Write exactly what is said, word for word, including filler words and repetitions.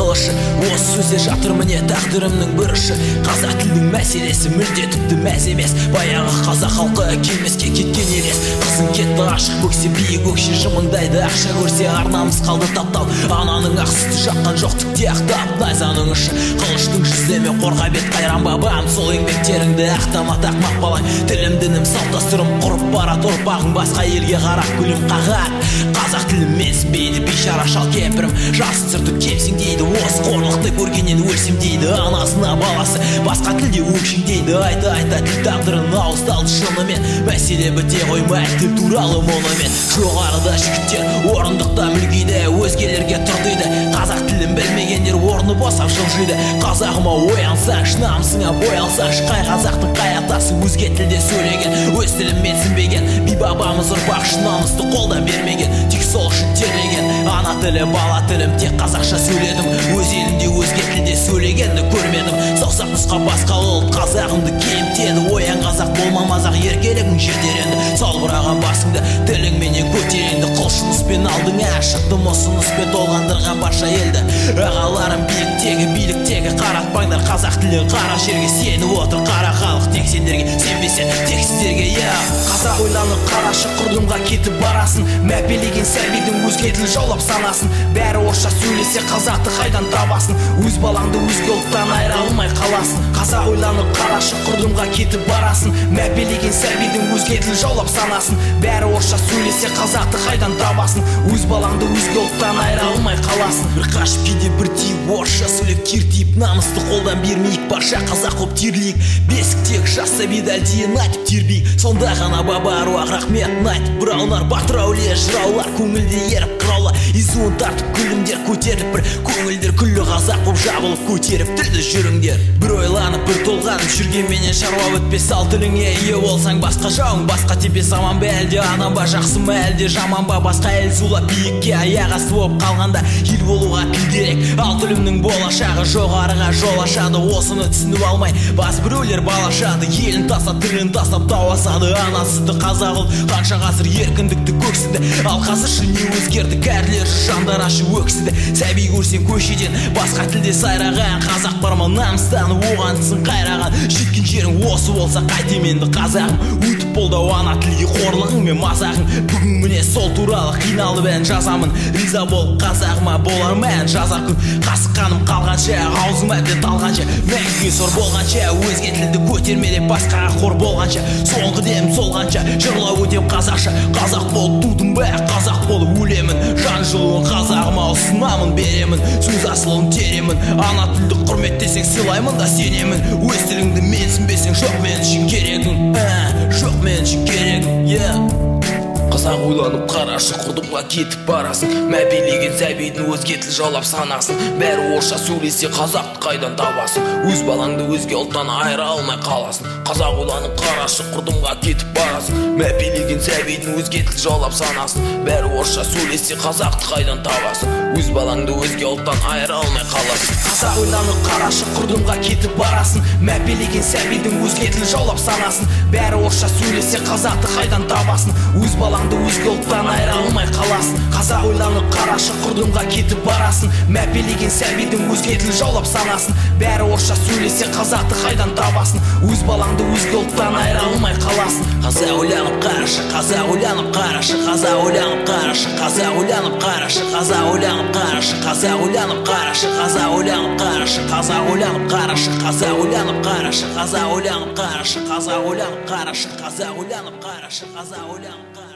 қылышы. Осы сөзде жатыр міне тағдырымның бір ұшы. Қазақ тілдің мәселесі мүлде тіпті мәз емес. Баяғы қазақ халқы келмеске кеткен елес. Қызың кетті ашық бөксе биік өкше жымыңдайды. Ақша көрсе арнамыз қалды таптал. Ананың ақ сүті жаққан жоқ түкте ақтап найзаның ұшы. Қылыштың жүздеме қорға бет қайран бабам. Сол еңбектеріңді ақтама тақмақ балай. Тілім дінім салт дәстүрім құрып барат ұрпағың басқа елге қарап күлім қағат. Қазақ тілім менсінбейді бейшара шал кемпірім. Жасын сырты кемсің дейді. Осы қорлықты көргеннен өлсем дейді. Анасына баласы басқа тілде өкшің дейді. Айта айта тіл тағдырын ауыздалды шынымен. Мәселе біте қоймай тіл туралы мұнымен. Жоғарыда жігіттер орындықта мүлгиді. Өзгелерге тұр дейді. Қазақ тілін білмегендер орны босап жылжиды. Қазағыма оянсаңшы намысыңа бой алсаңшы. Қай қазақтың қай атасы өзге тілде сөйлеген. Өз тілім менсінбеген би бабамыз ұрпақшы намысты қолдан бермеген. Тек сол үшін терлеген. Ана тілі бала тілім тек қазақша сөйледім. Өз елімде өзге тілде сөйлегенді көрмедім. Саусақ нұсқа басқа ұлт қазағымды кемтеді. Оян қазақ болма мазақ еркелігің жетер енді. Салбыраған басыңды тіліңменен көтереңді. Құлшыныспен алдыңа шықтым осы ныспен толғандырған барша елді. Ағаларым биіктегі биліктегі қаратпаңдар қазақ тілін. Қара жерге сеніп отыр қара халық. Тек сендерге сенбесе тек сіздерге я. Қазақ ойланып қарашы құрдымға кетіп барасын. Мәпелеген сәбидің өзге тіл жаулап санасын. Бәрі орысша сөйлесе қазақты қайдан табасын. Өз балаңды өзге ұлттан айыра алмай қаласын. Қазақ ойланып қарашы құрдымға кетіп барасын. Мәпелеген сәбидің өзге тіл жаулап санасын. Бәрі орысша сөйлесе қазақты қайдан табасын. Өз балаңды өзге ұлттан айыра алмай қаласын. Бір қашып кейде бір тиіп орысша сөйлеп кертиіп. Намысты қолдан бермейік барша қазақ қоп терлейік. Бесіктегі жас сәбиді әлдейін айтып тербейік. Сонда ғана баба аруақ рахметін айтып. Бұраулар батыр әулие жыраулар көңілде еріп қыраулар. Изуын тартып күлімдер көтеріп бір көңілдер күллі қазақ боп жабылып көтеріп тілді жүріңдер. Бір ойланып бір толғанып жүргенменен шаруа өтпес. Ал тіліңе ие болсаң басқа жауың басқа тепес. Аман ба әлде адам ба жақсы ма әлде жаман ба. Басқа ел зулап биікке аяқ асты болып қалғанда ел болуға тіл керек. Ал тілімнің болашағы жоғарыға жол ашады. Осыны түсініп алмай бас біреулер балашады. Елін тастап тілін тастап тау асады. Анасызды қазақ ұлт қанша ғасыр еркіндікті көксіді. Ал қазірші не өзгерді кәрілер жандар ашы өксіді. Сәби көрсен көшеден басқа тілде сайраған. Қазақ бар ма намыстанып оған тісін қайраған. Жеткен жерің осы болса қайтем енді қазағым. Өтіп болды ана тілге қорлығың мен мазағың. Бүгін міне сол туралы қиналып ән жазамын. Риза болып қазағыма болар ма ән жазар күн. Қасыққаным қалғанша аузым әбден талғанша. Мәңгіге сор болғанша өзге тілді көтерме деп басқаға қор болғанша. Соңғы демім солғанша жырлау өтем қазақша. Қазақ болып тудым ба қазақ болып өлемін. Жан жылуын қазағыма ұсынамын беремін. Сөз асылын теремін. Ана тілді құрметтесең сыйлаймын да сенемін. Өз тіліңді менсінбесең жоқ мен үшін керегің. Жоқ мен үшін керегің. Қазақ ойланып қарашы құрдымға кетіп барасын. Мәпелеген сәбидің өзге тіл жаулап санасын. Бәрі орысша сөйлесе қазақты қайдан табасын. Өз балаңды өзге ұлттан айыра алмай қаласын. Қазақ ойланып қарашы құрдымға кетіп барасын. Мәпелеген сәбидің өзге тіл жаулап санасын. Бәрі орысша сөйлесе қазақты қайдан табасын. Өз балаңды өзге ұлттан айыра алмай қаласын. Қазақ ойланып қарашы құрдымға кетіп барасын. Мәпелеген сәбидің өзге тіл жаулап санасын. Бәрі орысша сөйлесе қазақты қайдан табасын. Өз балаңды өзге ұлттан айыра алмай қаласын. Қазақ ойланып қарашы құрдымға кетіп барасын. Мәпелеген сәбидің өзге тіл жаулап санасын. Бәрі орысша сөйлесе қазақты қайдан табасын. Өз балаңды өзге ұлттан айыра алмай қаласын. Қазақ ойланып қарашы, қазақ ойланып қарашы, қазақ ойланып қарашы, қазақ ойланып қарашы, қазақ ойланып қарашы, қазақ ойланып қарашы, қазақ ойланып қарашы, қазақ ойланып қарашы, қазақ ойланып қарашы, қазақ ойланып қарашы, қазақ ойланып қарашы, қазақ ойланып қарашы, қазақ ойланып қарашы.